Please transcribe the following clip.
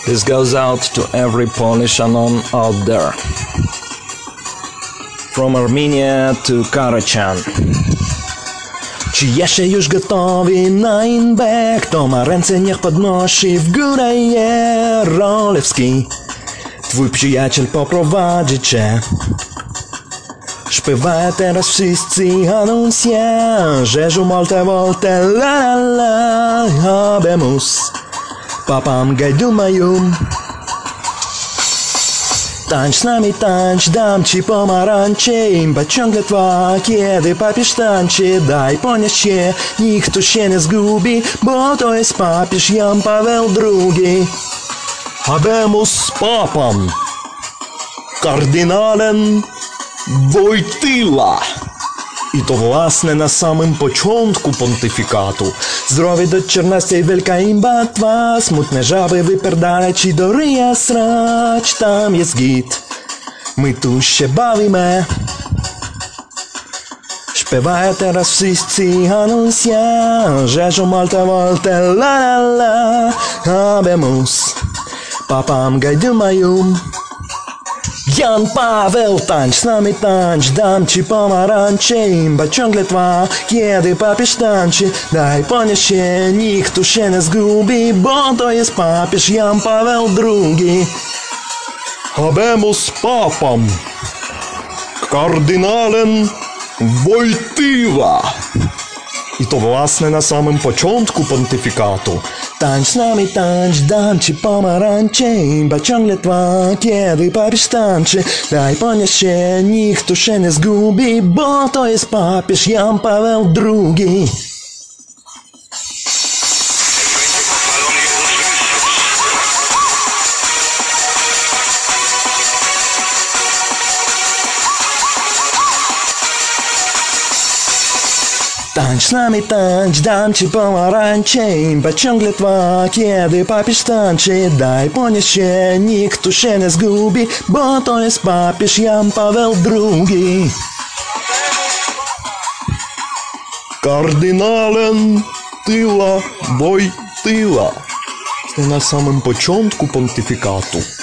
This goes out to every Polish anon out there. From Armenia to Karachan. Czy jeszcze już gotowi na inbek? Kto ma ręce, niech podnosi w górę Jerolewski. Twój przyjaciel poprowadzi cię. Śpiewają teraz wszyscy anuncje, że molte volte la la la habemus papam gajdumajum. Tańcz z nami, tańcz, dam ci pomarańcze, imba ciągle trwa, kiedy papież tańczy, daj ponieść się, nikt tu się nie zgubi, bo to jest papież Jan Paweł II. Habemus papam, kardynałem Wojtyła. I to własne na samym początku pontyfikatu. Zdrowie do 14 wielka imba twa, smutne żaby wypierdalać i do ryja srać, tam jest git. My tu się bawimy. Śpiewają teraz wszyscy anuncje, że molte volte la la la habemus papam gajdumajum. Jan Paweł, tańcz z nami, tańcz, dam ci pomarańcze, imba ciągle trwa, kiedy papież tańczy, daj ponieść się, nikt tu się nie zgubi, bo to jest papież Jan Paweł II. Habemus papam, kardynałem Wojtyła. I to własne na samym początku pontyfikatu. Tańcz z nami, tańcz, dam ci pomarańcze, imba ciągle trwa, kiedy papież tańczy, daj ponieść się, nikt tu się nie zgubi, bo to jest papież Jan Paweł II. Tańcz z nami, tańcz, dam ci pomarańcze, imba ciągle trwa, kiedy papież tańczy, daj ponieść się, nikt tu się nie zgubi, bo to jest papież Jan Paweł II. Kardynałem Tyla Wojtyła. Na samym początku pontyfikatu.